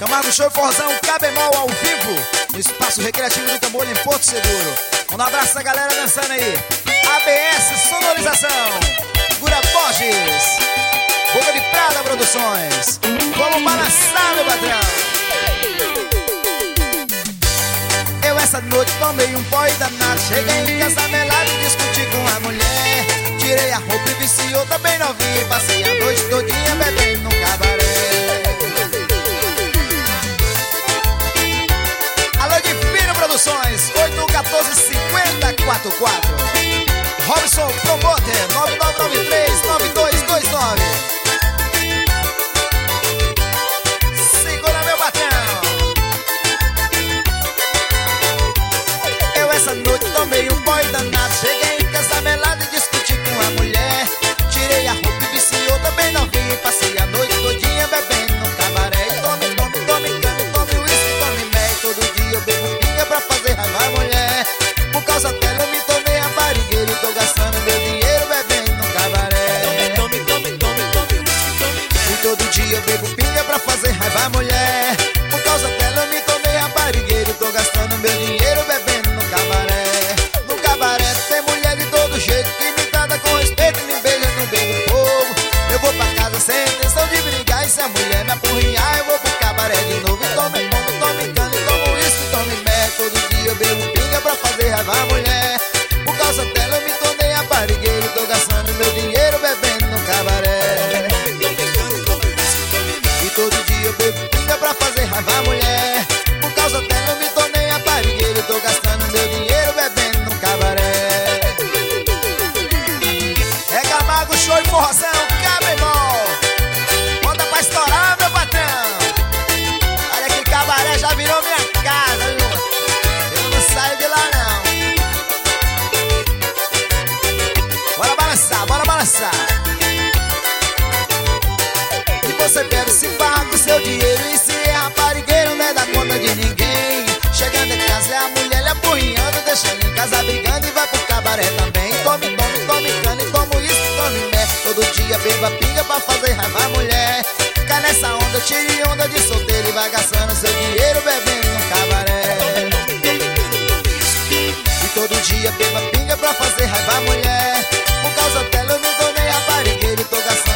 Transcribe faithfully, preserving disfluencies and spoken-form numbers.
Camargo Show e Forrozão, K bemol ao vivo, no Espaço Recreativo do Cambolho em Porto Seguro. Um abraço a galera dançando aí. A B S Sonorização, Gura Borges, Boca de Prada Produções. Vamos balançar, meu patrão. Eu essa noite tomei um pó e danado. Cheguei em casa melado e discuti com a mulher. Tirei a roupa e viciou, também novinho. Passei a noite todinha bebendo num cabaré. Alô, Divino Produções, oito um quatro cinco zero quatro quatro. Robson Promoter, nove nove nove três nove dois dois nove. Segura, meu patrão. Eu essa noite tomei um boy danado. Cheguei em casa melado e discuti com a mulher. Tirei a roupa e viciou, também não vim. Passei a noite todinha bebendo num cabaré. E tome, tome, tome cana, tome uísque, tome mel. Todo dia eu bebo pinga pra fazer raiva a mulher. Por causa dela eu me tornei aparigueiro e tô gastando meu dinheiro bebendo num cabaré. Tome, tome, tome, tome uísque, tome mel. E todo dia eu bebo pinga pra fazer raiva a mulher. Por causa dela eu me tornei aparigueiro e tô gastando meu dinheiro bebendo num cabaré. No cabaré tem mulher de todo jeito que me trata com respeito e me beija no bem do povo. Eu vou pra casa sem intenção de brigar e se a mulher me apurrinhar eu vou pro cabaré de novo. E tome, tome, tome cana, e tome uísque, tome mel. Todo dia eu bebo pinga pra fazer raiva a mulher. Por causa dela eu me tornei aparigueiro e tô gastando meu dinheiro bebendo no cabaré. E todo dia eu bebo pinga pra fazer raiva a mulher. Por causa dela eu me tornei aparigueiro e tô gastando meu dinheiro bebendo no cabaré. É Camargo Show e Forrozão, K bemol. Bota pra estourar, meu patrão. Olha que cabaré já virou minha casa, viu? Eu não saio de lá não. Bora balançar, bora balançar. E você bebe, se paga o seu dinheiro. E se é raparigueiro, não é da conta de ninguém. Chegando em casa é a mulher lhe apurrinhando, deixando em casa brigando e vai pro cabaré também. Tome, tome, tome cana e toma uísque, tome mel. Todo dia beba pinga pra fazer raiva a mulher. Cai nessa onda, tire onda de solteiro e vai gastando seu dinheiro bebendo no cabaré. E todo dia beba pinga pra fazer raiva a mulher. Por causa dela eu me tornei aparigueiro e tô gastando